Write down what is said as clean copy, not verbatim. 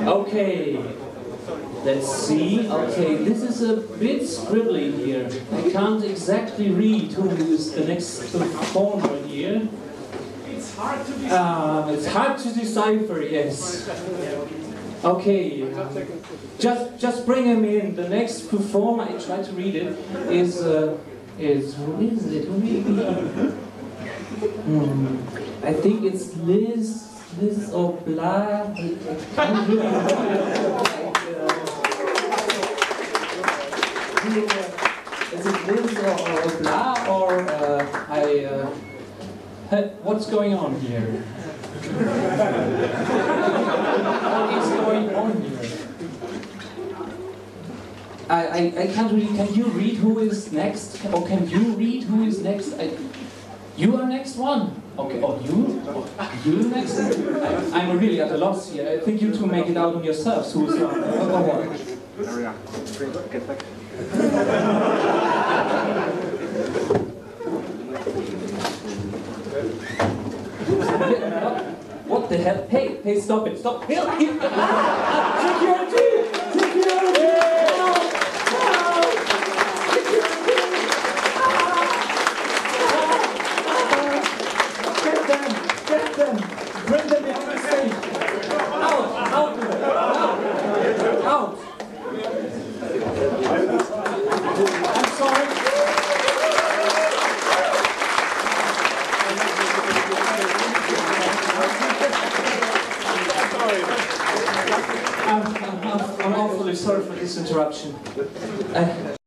Okay, let's see. Okay, this is a bit scribbly here. I can't exactly read who is the next performer here. It's hard to decipher. It's hard to decipher, yes. Okay, just bring him in. The next performer, I try to read it, is who is it? I think it's Liz or blah. I can't really is it Liz or blah or what's going on here? What is going on here? I can't really. Can you read who is next? Or can you read who is next? You are next one. Okay. Oh, you next. I'm really at a loss here. I think you two make it out on yourselves. Who's on? Get back. What the hell? Hey, stop it, stop. Security! Security! Get them! Bring them into the stage! Out! I'm sorry. I'm awfully sorry for this interruption.